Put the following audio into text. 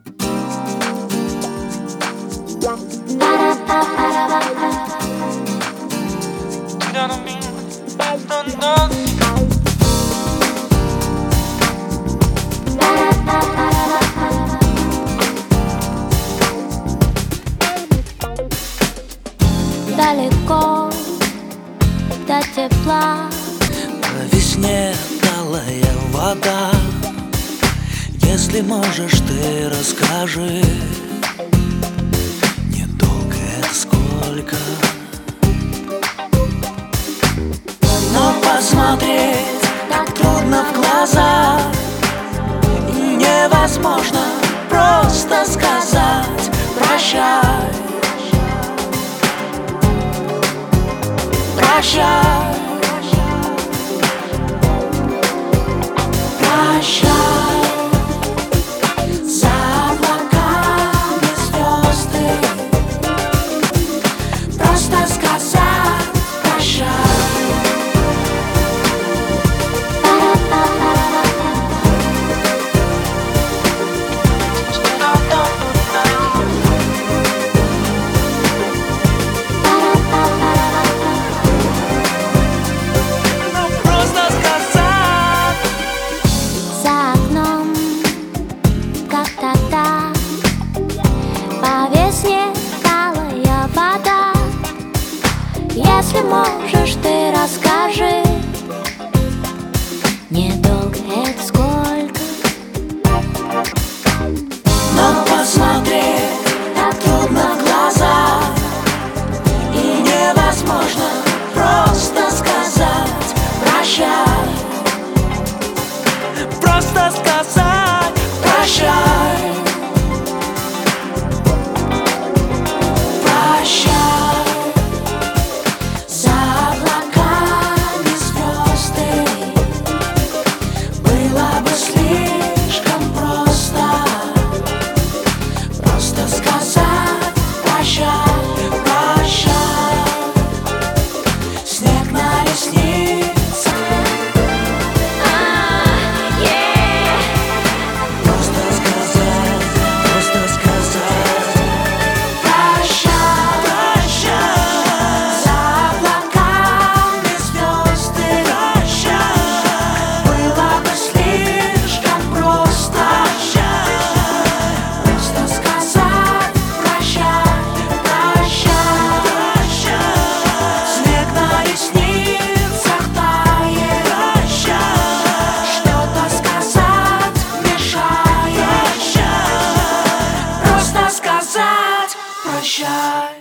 Далеко до тепла, по весне талая вода. Если можешь, ты расскажи, недолго это сколько, но посмотреть так трудно в глаза, и невозможно просто сказать прощай. Прощай, прощай, за облаками звезды, просто сказать прощай. Если можешь, ты расскажи, недолго это сколько, но посмотреть так трудно в глаза, и невозможно просто сказать прощай. Просто сказать прощай. Прощай. Прощай.